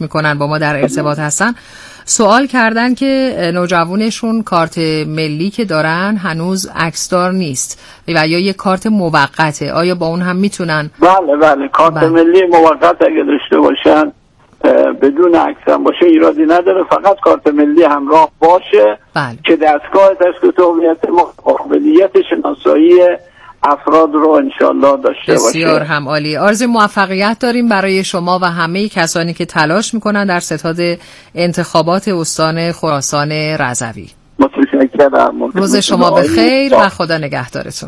میکنن با ما در ارتباط هستن سوال کردن که نوجوانشون کارت ملی که دارن هنوز عکسدار نیست و یا یه کارت موقته، آیا با اون هم میتونن؟ بله کارت ملی موقت اگه داشته باشن بدون عکس هم باشه ایرادی نداره، فقط کارت ملی همراه باشه که دستگاه تثبیت هویت قابلیت شناسایی افراد رو انشالله داشته باشه. بسیار هم عالی. آرزوی موفقیت داریم برای شما و همه کسانی که تلاش میکنن در ستاد انتخابات استان خراسان رضوی. متشکرم. روز شما بخیر و خدا نگهدارتون.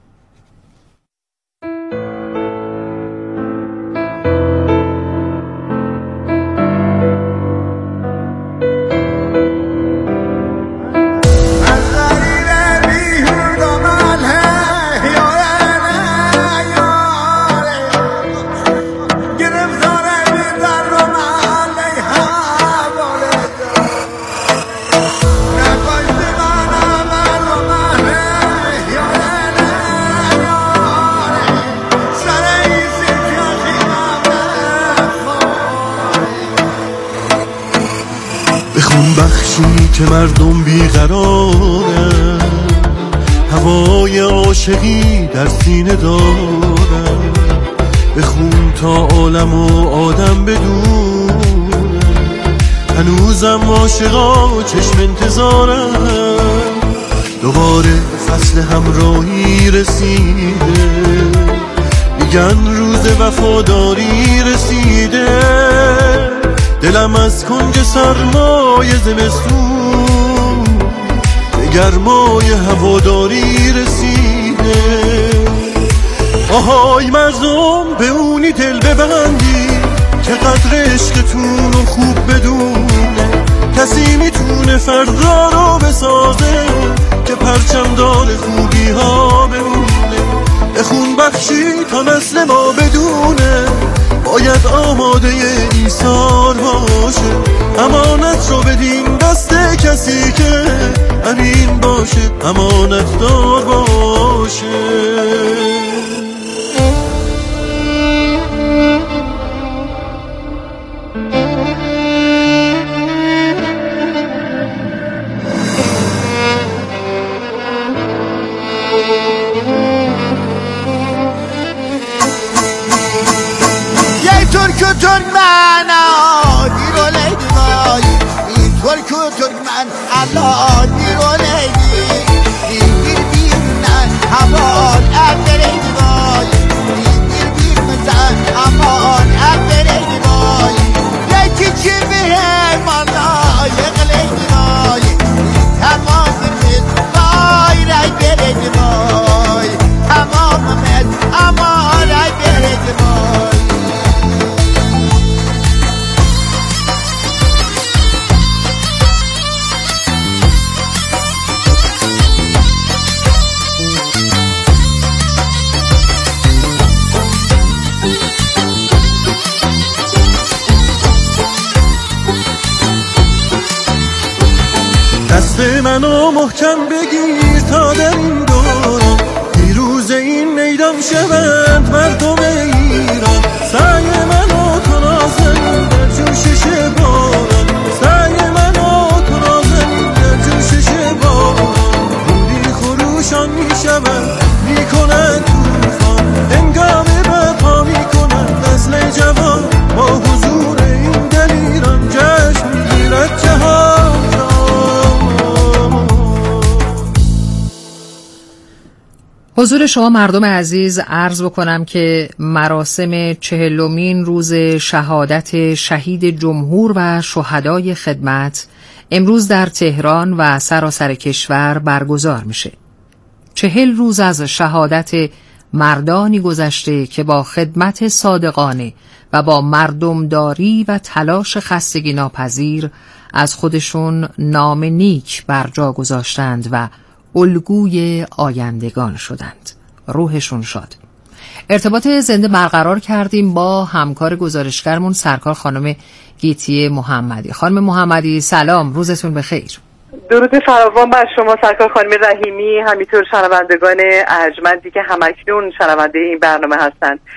بخشی که مردم بیقرارن، هوای عاشقی در سینه دارن، بخون تا عالم و آدم بدونن، هنوزم عاشقا چشم انتظارن، دوباره فصل همراهی رسیده، میگن روز وفاداری رسیده، دلم از کنج سرمای زمستون به گرمای هواداری رسیده. آهای مردم به اونی دل ببندی که قدر عشقتون رو خوب بدونه، کسی میتونه فردا رو بسازه که پرچم دار خوبی ها بمونه، بخون بخشی تا نسل ما بدونه، باید آماده ایثار باشه، امانت رو بدین دست کسی که امین باشه، امانت دار باشه. Turkmen Allah diroleydi birbirinden aman erdereydi vay birbirimizden aman erdereydi vay geçici bir heymanla yıkıleydi vay tamamımız vay ray bereydi vay tamamımız aman ray bereydi vay. دست منو محکم بگیر تا در این دوران پیروز این میدان شوند مردم ایران، سعی منو تو نازنین در جوشش باران، سعی منو تو نازنین در جوشش باران، رولی خروشان میشوند میکنند توفان، هنگام برپا میکنند نسل جوان، با حضور این دلیران جشن میگیرد جهان. حضور شما مردم عزیز، عرض بکنم که مراسم 40مین روز شهادت شهید جمهور و شهدای خدمت امروز در تهران و سراسر کشور برگزار میشه. 40 روز از شهادت مردانی گذشته که با خدمت صادقانه و با مردمداری و تلاش خستگی ناپذیر از خودشون نام نیک بر جا گذاشتند و الگوی آیندگان شدند. روحشون شاد. ارتباط زنده برقرار کردیم با همکار گزارشگرمون سرکار خانم گیتی محمدی. خانم محمدی سلام، روزتون بخیر. درود فراوان بر شما سرکار خانم رحیمی، همینطور شنوندگان ارجمندی که همکنون شنونده این برنامه هستند.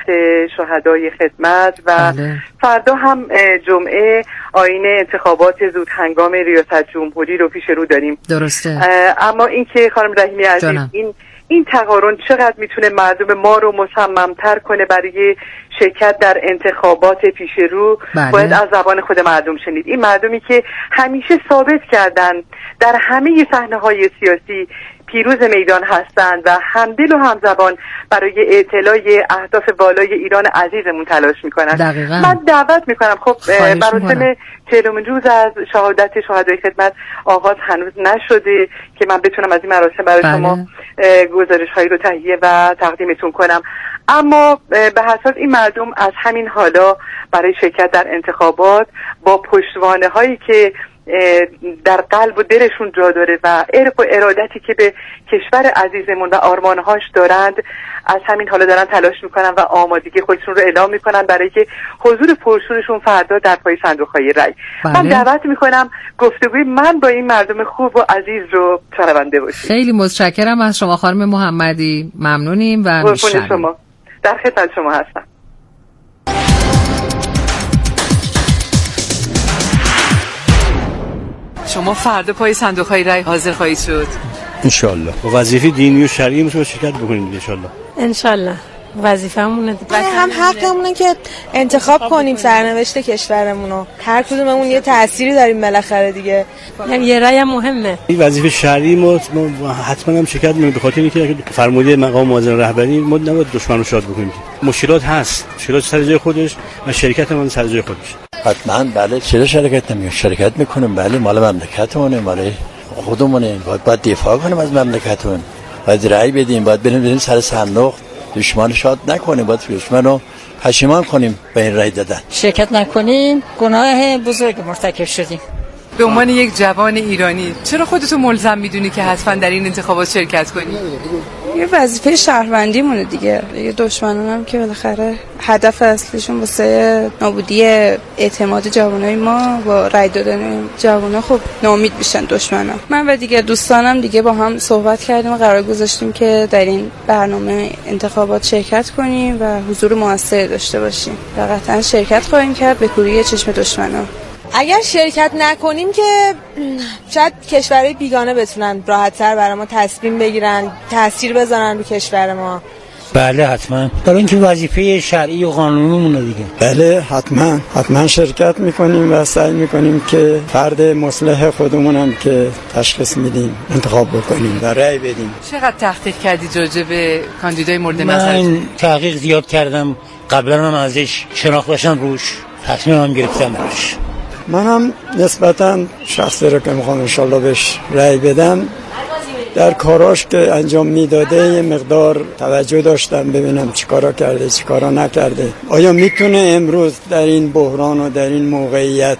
شهدای خدمت و فردا هم جمعه آیین انتخابات زود هنگام ریاست جمهوری رو پیش رو داریم. درسته. اما اینکه خانم رحیمی عزیز این تقارن چقدر میتونه مردم ما رو مصممتر کنه برای شرکت در انتخابات پیش رو، باید از زبان خود مردم شنید. این مردمی که همیشه ثابت کردن در همه صحنه‌های سیاسی پیروز میدان هستند و همدل و همزبان برای اعتلاع اهداف والای ایران عزیزمون تلاش میکنن. من دعوت میکنم، خب مراسم 40 روز از شهادت شهدای خدمت آغاز هنوز نشده که من بتونم از این مراسم برای شما گزارش هایی رو تهیه و تقدیمتون کنم، اما به حساس این مردم از همین حالا برای شرکت در انتخابات با پشتوانه هایی که در قلب و دلشون جا داره و عرق و ارادتی که به کشور عزیزمون و آرمانهاش دارند، از همین حالا دارن تلاش میکنن و آمادگی خودشون رو اعلام میکنن برای که حضور پرشورشون فردا در پای صندوق‌های رای. من دعوت میکنم گفتگوی من با این مردم خوب و عزیز رو شنونده باشید. خیلی متشکرم از شما خانم محمدی، ممنونیم و میشنویم. شما در خدمت شما هستم. شما فردا پای صندوق‌های رای حاضر خواهید شد انشالله. با وظیفه دینی و شرعی میتونیم شرکت بکنیم انشالله. انشالله وظیفمونه دیگه. هم حقمونه که انتخاب کنیم سرنوشت کشورمونو. هر کدوممون یه تأثیری داریم بالاخره دیگه. یعنی یه رأی مهمه. این وظیفه شرعی ما حتما هم شرکت می‌کنیم، به خاطر اینکه فرموده مقام معظم رهبری ما نباید دشمن رو شاد بکنیم. مشکلات هست، مشکلات سر جای خودش و شرکت هم سر جای خودش. حتما بله، چرا شرکت نمی‌کنیم؟ شرکت می‌کنیم، بله، مال مملکتمونه، مال خودمونه، باید دفاع کنیم از مملکتمون، باید رأی بدیم، باید بریم سر صندوق، دشمن شاد نکنیم، باید دشمن رو پشیمان کنیم به این رأی دادن. شرکت نکنیم گناه بزرگ مرتکب شدیم. به عنوان یک جوان ایرانی چرا خودتو ملزم میدونی که حتما در این انتخابات شرکت کنی؟ یه وظیفه شهروندی مونه دیگه. دشمنان هم که بالاخره هدف اصلیشون واسه نابودی اعتماد جوانای ما با رای دادن جوانا خب ناامید میشن دشمنا. من و دیگه دوستانم دیگه با هم صحبت کردیم و قرار گذاشتیم که در این برنامه انتخابات شرکت کنیم و حضور موثر داشته باشیم. و قطعا شرکت خواهیم کرد به کوری چشم دشمنا. اگر شرکت نکنیم که شاید کشورهای بیگانه بتونن راحت‌تر برای ما تصمیم بگیرن، تأثیر بذارن رو کشور ما. بله حتما، برای اینکه وظیفه شرعی و قانونیمونه دیگه. بله حتما شرکت میکنیم و سعی میکنیم که فرد مصلح خودمونم که تشخیص میدیم انتخاب بکنیم و رأی بدیم. چقدر تحقیق کردید راجع به کاندیدای مورد نظر؟ من تحقیق زیاد کردم، قبلا هم ازش شناخت داشتم، روش تصمیمم گرفتم براش. منم نسبتاً شخصی رو که میخوام انشالله بهش رأی بدم، در کاراش که انجام میداده یه مقدار توجه داشتم ببینم چیکارا کرده چیکارا نکرده، آیا میتونه امروز در این بحران و در این موقعیت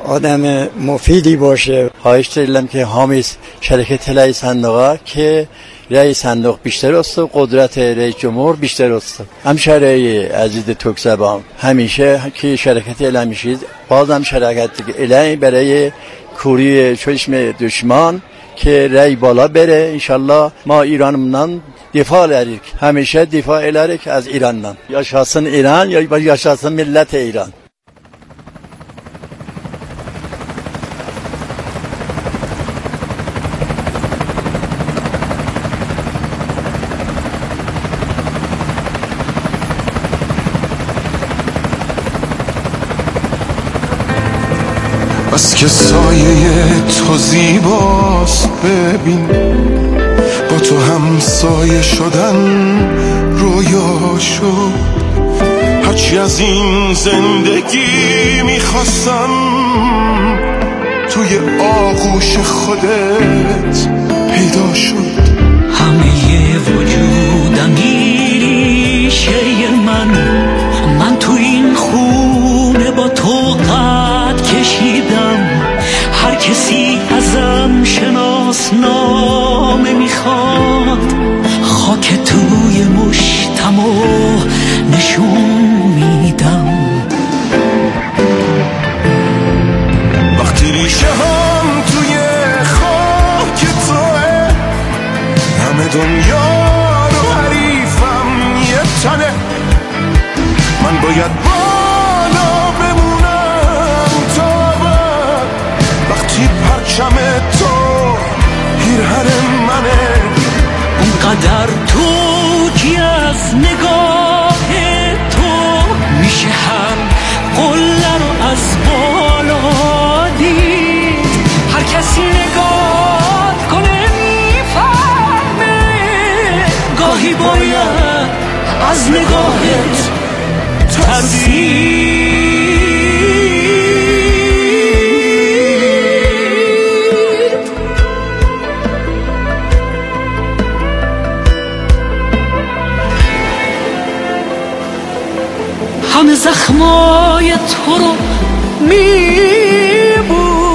آدم مفیدی باشه. خواهش دارم که حامی شرکت رای صندوق که رای صندوق بیشتر است و قدرت رئیس جمهور بیشتر است. همشهری عزیز ترکزبان همیشه که شرکت اعلام شد، بازم شرکت اعلام برای کوری چشم دشمن که رای بالا بره. انشالله ما ایرانمون دفاع لریم، همیشه دفاع لریم از ایرانمون، یا شخصا ایران یا شخصا ملت ایران. بس که سایه تو زیباست، ببین با تو هم سایه شدن رویا شد. هرچی از این زندگی میخواستم توی آغوش خودت پیدا شد. همه وجودم ریشه من تو این خونه با تو قد کشیدم. هر کسی ازم شناسنامه میخواد، خاک توی مشتمو نشون میدم. وقتی ریشه هم توی خاک توه، همه دنیا رو حریفم یه تنه. باید بالا بمونم تا وقتی پرچم تو پیرهن منه. اونقدر تو کی از نگاه تو میشه هم قله رو از بالا دید. هر کسی نگاه کنه میفهمه گاهی باید از نگاهت ترسید. همه زخمای تو رو میبوسم،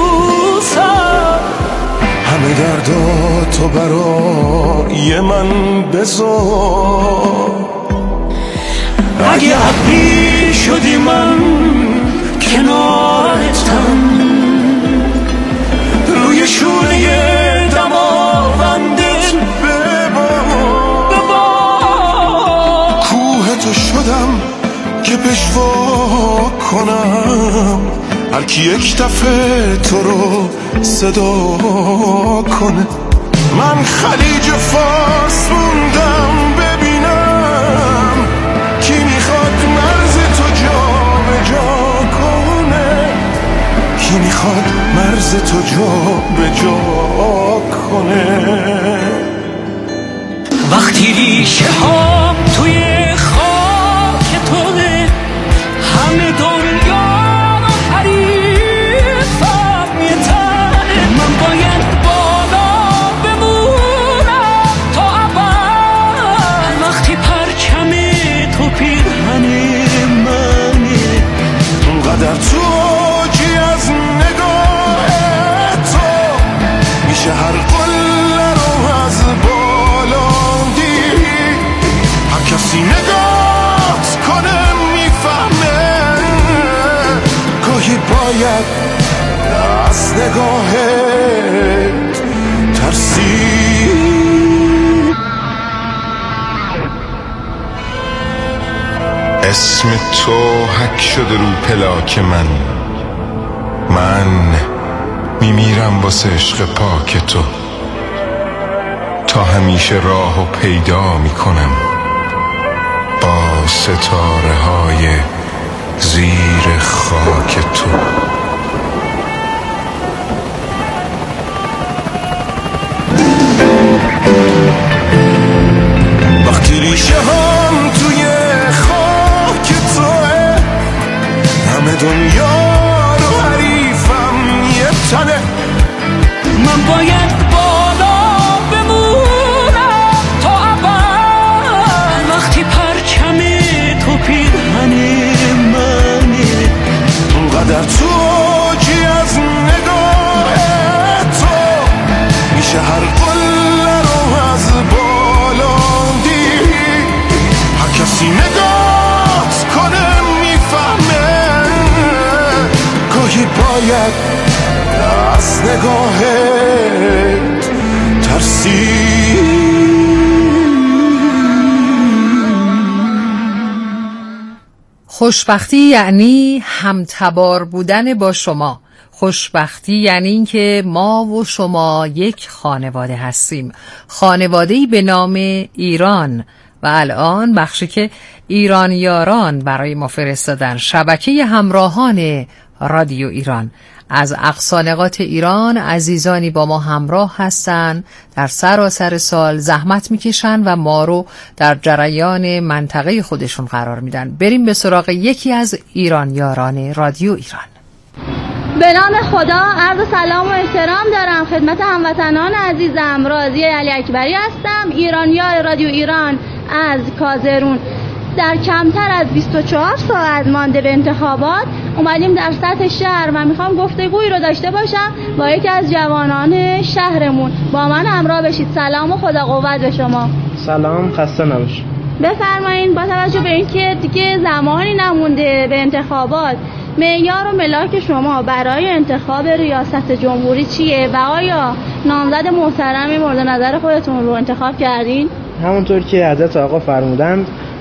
همه درداتو برای من بذار. اگه ابری شدی من کنارتم، روی شونه دماوندت ببار. کوه تو شدم که پشوا کنم، هر کی یک دفعه تو رو صدا کنه. من خلیج فارس موندم ببینم کی میخواد مرز تو جا به جا کنه، کی میخواد مرز تو جا به جا کنه. وقتی ریشه ها توی خاک توه، همه دنیا رو حریفم میتنه. من باید بالا بمونم تا ابد وقتی پرچم تو پیرهن منه. اونقدر تو جی از نگاه تو میشه هر قله رو از بالا دید. هر کسی نگاهت کنه میفهمه گاهی باید از نگاهت ترسید. اسم تو حک شده رو پلاک من میمیرم واسه عشق پاک تو. تا همیشه راهو پیدا میکنم با ستاره های زیر خاک تو. وقتی ریشه هم توی خاک توه، همه دنیا رو حریفم یه تنه. من باید بالا بمونم تا ابد وقتی پرچم تو پیرهن منه. اونقدر تو جی از نگاه تو میشه هر قله رو از بالا دید. هر کسی نگاهت کنه میفهمه گاهی باید از نگاهت ترسید. خوشبختی یعنی همتبار بودن با شما. خوشبختی یعنی این که ما و شما یک خانواده هستیم، خانواده‌ای به نام ایران. و الان بخشی که ایران یاران برای ما فرستادن، شبکه همراهان رادیو ایران از اقصا نقاط ایران، عزیزانی با ما همراه هستند، در سراسر سال زحمت میکشن و ما رو در جریان منطقه خودشون قرار میدن. بریم به سراغ یکی از ایران یاران رادیو ایران. به نام خدا عرض سلام و احترام دارم خدمت هموطنان عزیزم. راضیه علی اکبری هستم، ایرانیار رادیو ایران از کازرون. در کمتر از 24 ساعت مانده به انتخابات اومدیم در سطح شهر و میخوام گفتگویی رو داشته باشم با یکی از جوانان شهرمون. با من همراه بشید. سلام و خدا قوت به شما. سلام، خسته نباشید. بفرمایید با توجه به اینکه دیگه زمانی نمونده به انتخابات، معیار و ملاک شما برای انتخاب ریاست جمهوری چیه و آیا نامزد محترمی مورد نظر خودتون رو انتخاب کردین؟ همونطور که حضرت آقا فرمودند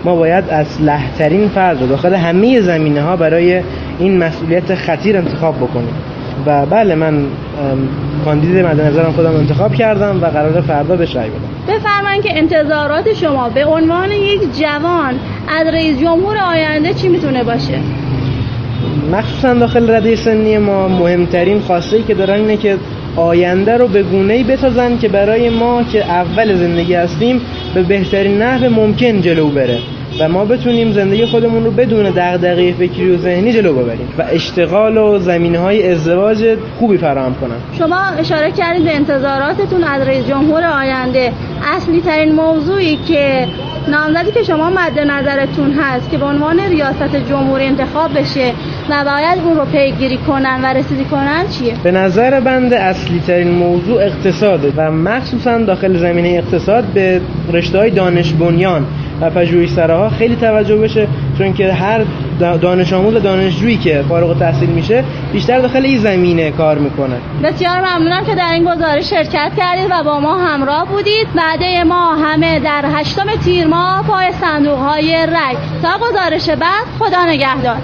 ما باید اسلح ترین فرد رو داخل همه زمینه‌ها برای این مسئولیت خطیر انتخاب بکنیم. و بله، من کاندید مد نظرم خودم انتخاب کردم و قراره فردا بهش رای بدم. بفرمایید که انتظارات شما به عنوان یک جوان از رئیس جمهور آینده چی میتونه باشه؟ مخصوصا داخل رده سنی ما مهمترین خاصه‌ای که دارن اینه که آینده رو به گونه‌ای بسازن که برای ما که اول زندگی هستیم به بهترین نحو ممکن جلو بره و ما بتونیم زندگی خودمون رو بدون دغدغه فکری و ذهنی جلو ببریم و اشتغال و زمینه‌های ازدواج خوبی فراهم کنن. شما اشاره کردید به انتظاراتتون از رئیس جمهور آینده. اصلی ترین موضوعی که نامزدی که شما مد نظرتون هست که به عنوان ریاست جمهوری انتخاب بشه و باید اون رو پیگیری کنن و رسیدگی کنن چیه؟ به نظر بنده اصلی ترین موضوع اقتصاده و مخصوصا داخل زمینه اقتصاد به رشته‌های دانش بنیان و پژوهشگرها خیلی توجه بشه، چون که هر دانش آموز و دانشجویی که فارغ التحصیل میشه بیشتر داخل این زمینه کار میکنه. بسیار ممنونم که در این گزارش شرکت کردید و با ما همراه بودید. وعده ما همه در 8 تیر ماه پای صندوق‌های رای. تا گزارش بعد، خدا نگهدار.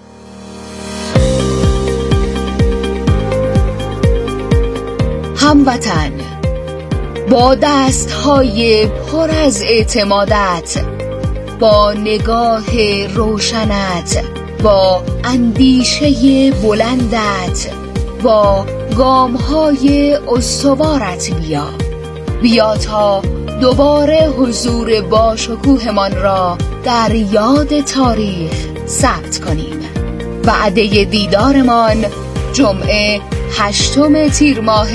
هموطن، با دست‌های پر از اعتمادت، با نگاه روشنت، با اندیشه بلندت، با گام‌های استوارت بیا تا دوباره حضور باشکوهمان را در یاد تاریخ ثبت کنیم. وعده دیدارمان جمعه 8 تیر ماه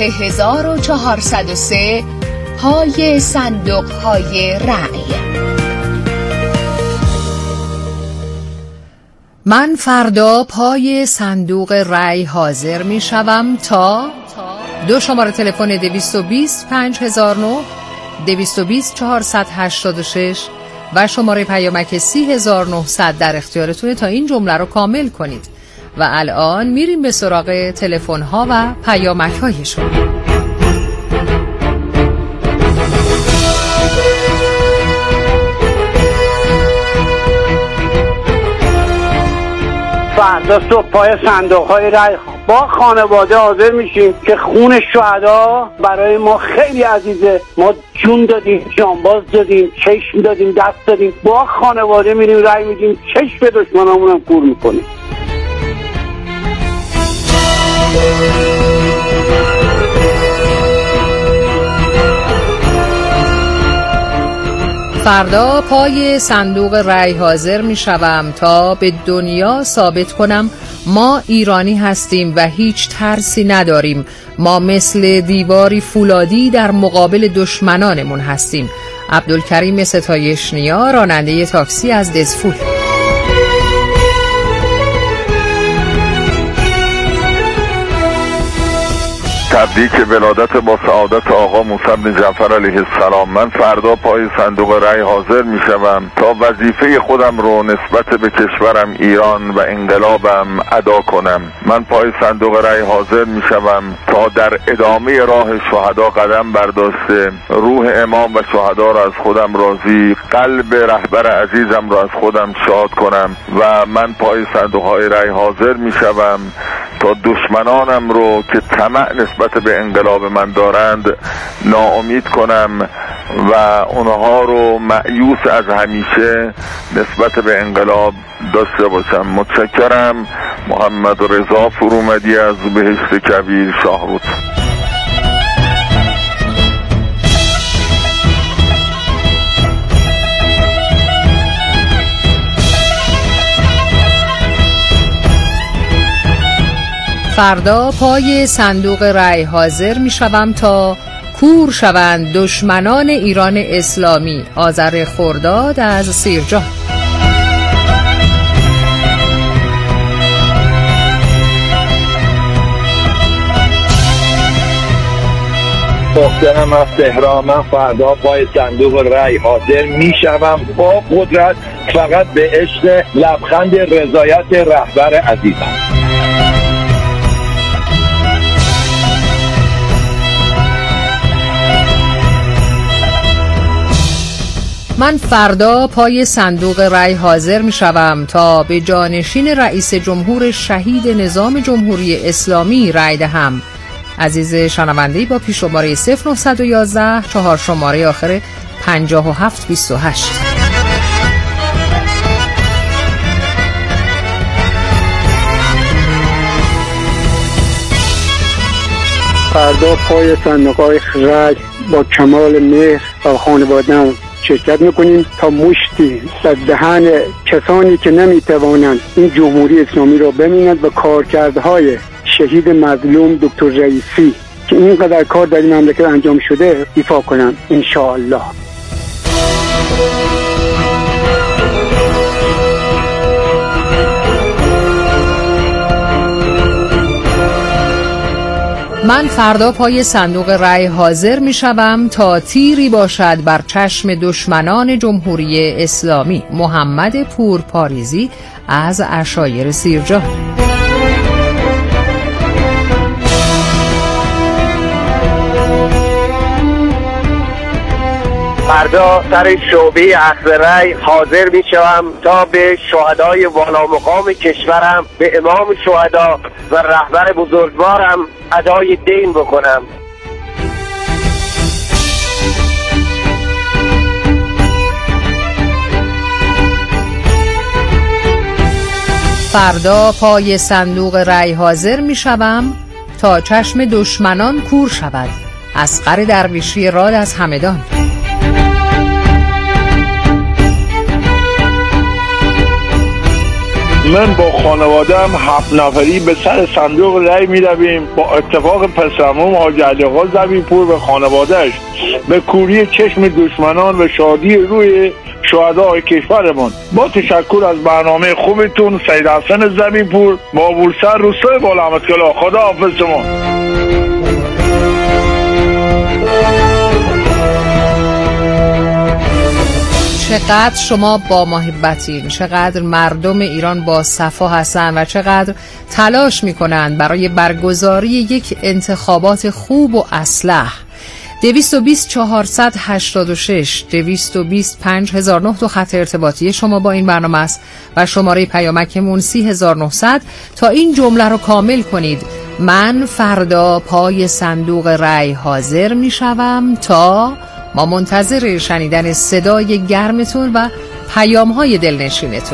1403 پای صندوق‌های رأی. من فردا پای صندوق رأی حاضر می شوم تا 2 شماره تلفن 220 5009 220 486 و شماره پیامک 30900 در اختیارتونه تا این جمله رو کامل کنید. و الان میریم به سراغ تلفن ها و پیامک هایشون. فردا صبح پای صندوق‌های رای با خانواده حاضر میشیم که خون شهدا برای ما خیلی عزیزه. ما جون دادیم، جانباز دادیم، چشم دادیم، دست دادیم. با خانواده میریم رای میدیم، چشم به دشمنامون هم کور میکنیم. فردا پای صندوق رأی حاضر می شوم تا به دنیا ثابت کنم ما ایرانی هستیم و هیچ ترسی نداریم. ما مثل دیواری فولادی در مقابل دشمنانمون هستیم. عبدالکریم ستایش نیا، راننده تاکسی از دزفول. تبریک ولادت با سعادت آقا موسی بن جعفر علیه السلام. من فردا پای صندوق رأی حاضر می شوم تا وظیفه خودم رو نسبت به کشورم ایران و انقلابم ادا کنم. من پای صندوق رأی حاضر می شوم تا در ادامه راه شهدا قدم برداشته روح امام و شهدا را از خودم راضی، قلب رهبر عزیزم را از خودم شاد کنم. و من پای صندوق های رأی حاضر می شوم تا دشمنانم رو که طمع نسبت به انقلاب من دارند ناامید کنم و اونها رو مأیوس از همیشه نسبت به انقلاب داشته باشم. متشکرم. محمد رضا فرومدی از بهشت کبیر، شاهرود. فردا پای صندوق رأی حاضر می شوم تا کور شوند دشمنان ایران اسلامی. آذر خرداد از سیرجان. محترم از تهران، من فردا پای صندوق رأی حاضر می شوم با قدرت فقط به عشق لبخند رضایت رهبر عزیزم. من فردا پای صندوق رای حاضر می شوم تا به جانشین رئیس جمهور شهید نظام جمهوری اسلامی رای دهم. عزیز شنونده‌ای با پیش شماره 0911 4 شماره آخر 5728. فردا پای صندوق‌های رای با کمال مهر و خانواده‌ام شرکت میکنیم تا مشتی از دهن کسانی که نمیتوانند این جمهوری اسلامی را ببینند و کارکردهای شهید مظلوم دکتر رئیسی که اینقدر کار در این مملکت انجام شده دفاع کنند انشاءالله. من فردا پای صندوق رای حاضر می شوم تا تیری باشد بر چشم دشمنان جمهوری اسلامی. محمد پور پاریزی از عشایر سیرجان. فردا سر شعبه اخذ رای حاضر می شوم تا به شهدای والا مقام کشورم، به امام شهدا و رهبر بزرگوارم ادای دین بکنم. فردا پای صندوق رای حاضر می شوم تا چشم دشمنان کور شود. اصغر درویشی راد از همدان. من با خانواده‌ام 7 نفری به سر صندوق رای می رویم. با اتفاق پسرعموم حاج علی آقا زبیپور و خانواده‌اش به کوری چشم دشمنان و شادی روی شهدای کشورمان. با تشکر از برنامه خوبتون، سید حسن زبیپور، بابورسر، روستای بالامتکلا. خدا حافظ شما. چقدر شما با محبتین، چقدر مردم ایران با صفا هستند و چقدر تلاش میکنند برای برگزاری یک انتخابات خوب و اصلح. 220 486 220 5009 تو خط ارتباطی شما با این برنامه است و شماره پیامکمون 30900 تا این جمله رو کامل کنید: من فردا پای صندوق رای حاضر میشوم تا. ما منتظر شنیدن صدای گرمتون و پیام‌های دلنشینتون.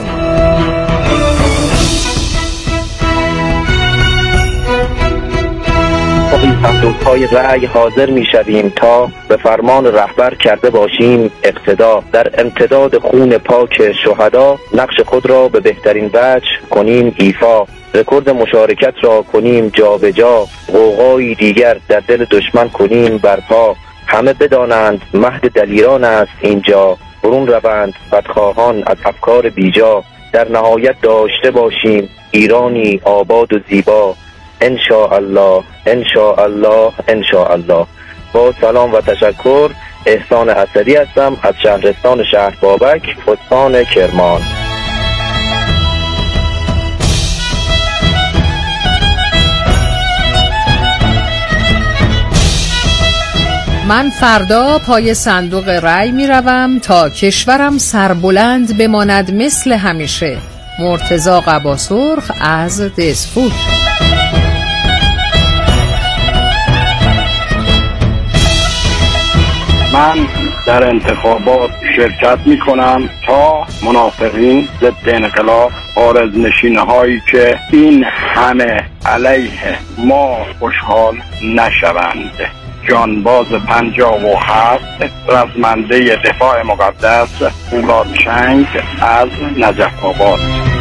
با این صندوق‌های رأی حاضر می‌شویم تا به فرمان رهبر کرده باشیم اقتدا. در امتداد خون پاک شهدا نقش خود را به بهترین وجه کنیم ایفا. رکورد مشارکت را کنیم جابجا. غوغایی دیگر در دل دشمن کنیم برپا. همه بدانند مهد دلیران است اینجا. برون روند بدخواهان از افکار بیجا. در نهایت داشته باشیم ایرانی آباد و زیبا. انشاءالله انشاءالله انشاءالله. با سلام و تشکر، احسان اسدی هستم از شهرستان شهر بابک، استان کرمان. من فردا پای صندوق رای می روم تا کشورم سربلند بماند مثل همیشه. مرتضی قباسرخ از دسفول. من در انتخابات شرکت می کنم تا منافقین ضد انقلاب، عارضنشین هایی که این همه علیه ما خوشحال نشوند. جانباز 57 رزمنده دفاع مقدس فولادچنگ از نجف آباد.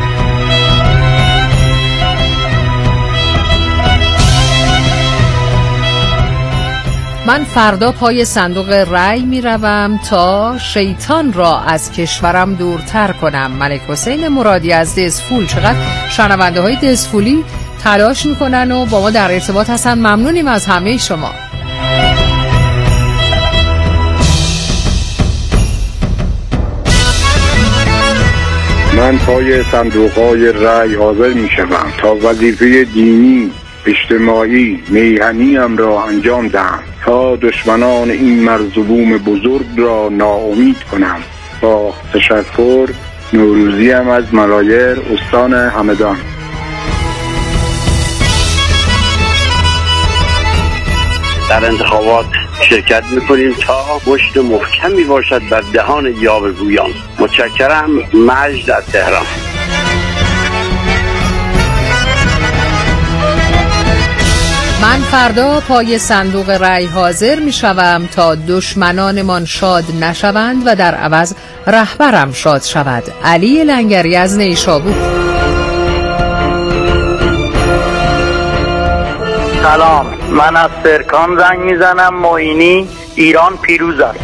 من فردا پای صندوق رای می روم تا شیطان را از کشورم دورتر کنم. ملک حسین مرادی از دسفول. چقدر شنونده های دسفولی تلاش می کنن و با ما در ارتباط هستن. ممنونیم از همه شما. من پای صندوق‌های رای حاضر می شوم تا وظیفه دینی، اجتماعی، میهنیم را انجام دهم تا دشمنان این مرظلوم بزرگ را ناامید کنم با تشکر. نوروزی هم از ملایر، استان همدان. در انتخابات شرکت میکنیم تا مشت محکمی باشد بر دهان یاوه‌گویان. متشکرم. مجد از تهران. من فردا پای صندوق رای حاضر می شوم تا دشمنانمان شاد نشوند و در عوض رهبرم شاد شود. علی لنگری از نیشابور. سلام، من از سرکان زنگ میزنم. معینی، ایران پیروز است.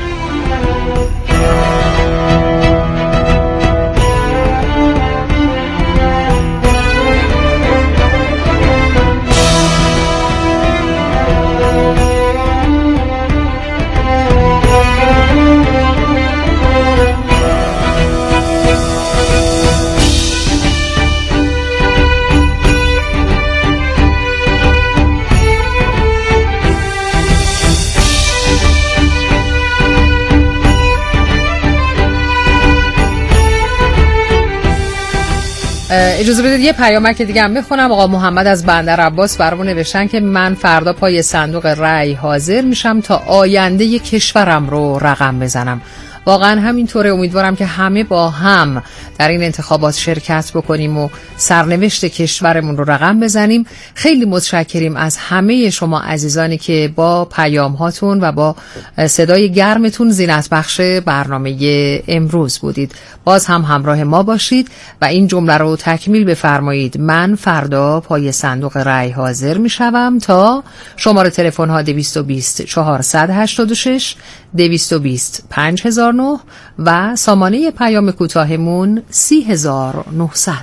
اجازه بدید یه پیامک دیگه هم بخونم. آقا محمد از بندر عباس برامون نوشتن که من فردا پای صندوق رای حاضر میشم تا آینده کشورم رو رقم بزنم. واقعا همینطوره. امیدوارم که همه با هم در این انتخابات شرکت بکنیم و سرنوشت کشورمون رو رقم بزنیم. خیلی متشکریم از همه شما عزیزانی که با پیام هاتون و با صدای گرمتون زینت بخش برنامه امروز بودید. باز هم همراه ما باشید و این جمله رو تکمیل بفرمایید: من فردا پای صندوق رای حاضر می شوم تا شماره تلفن ها 220 486 220 5009 و سامانه پیام کوتاهمون 30900.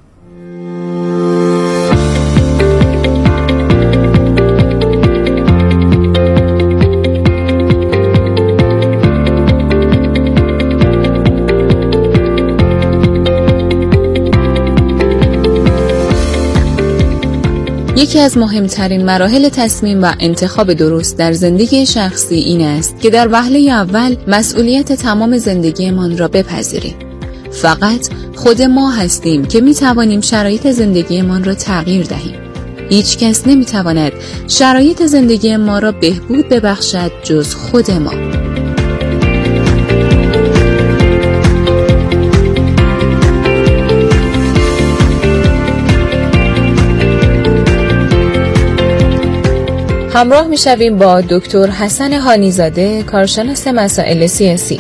یکی از مهمترین مراحل تصمیم و انتخاب درست در زندگی شخصی این است که در وهله اول مسئولیت تمام زندگیمان را بپذیریم. فقط خود ما هستیم که می توانیم شرایط زندگیمان را تغییر دهیم. هیچ کس نمی تواند شرایط زندگی ما را بهبود ببخشد جز خود ما. همراه می شویم با دکتر حسن هانیزاده، کارشناس مسائل سیاسی.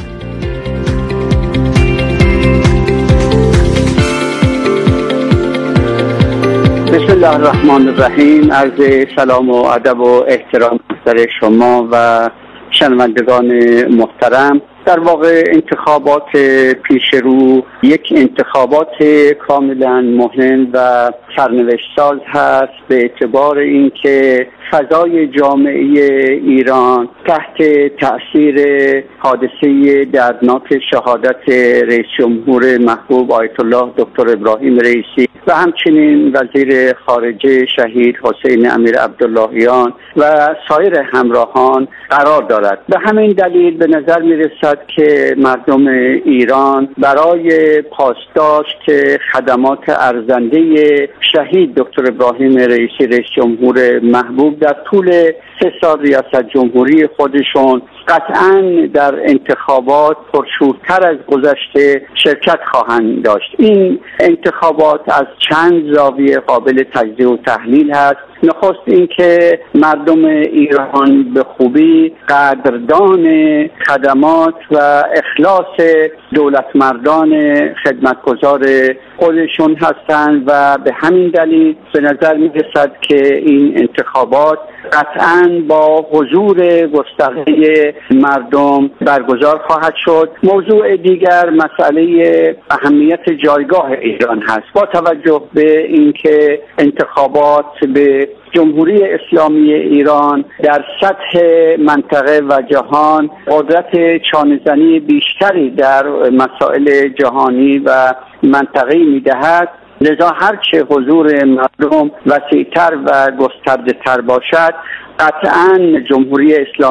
بسم الله الرحمن الرحیم. عرض سلام و ادب و احترام در شما و شنوندگان محترم. در واقع انتخابات پیش رو یک انتخابات کاملا مهم و سرنوشت ساز هست، به اعتبار اینکه فضای جامعه ایران تحت تأثیر حادثه دردناک شهادت رئیس جمهور محبوب آیت الله دکتر ابراهیم رئیسی و همچنین وزیر خارجه شهید حسین امیر عبداللهیان و سایر همراهان قرار دارد. به همین دلیل به نظر می رسد که مردم ایران برای پاسداشت خدمات ارزنده شهید دکتر ابراهیم رئیسی رئیس جمهور محبوب در طول 3 سال ریاست جمهوری خودشون قطعاً در انتخابات پرشورتر از گذشته شرکت خواهند داشت. این انتخابات از چند زاویه قابل تجزیه و تحلیل هست. نخست اینکه مردم ایران به خوبی قدردان خدمات و اخلاص دولتمردان خدمتگزار خودشون هستند و به همین دلیل به نظر می رسد که این انتخابات قطعاً با حضور گسترده مردم برگزار خواهد شد. موضوع دیگر مسئله اهمیت جایگاه ایران هست. با توجه به اینکه انتخابات به جمهوری اسلامی ایران در سطح منطقه و جهان قدرت چانه‌زنی بیشتری در مسائل جهانی و منطقه‌ای می‌دهد، لذا هرچه حضور مردم وسیع‌تر و گسترده‌تر باشد، قطعاً جمهوری اسلامی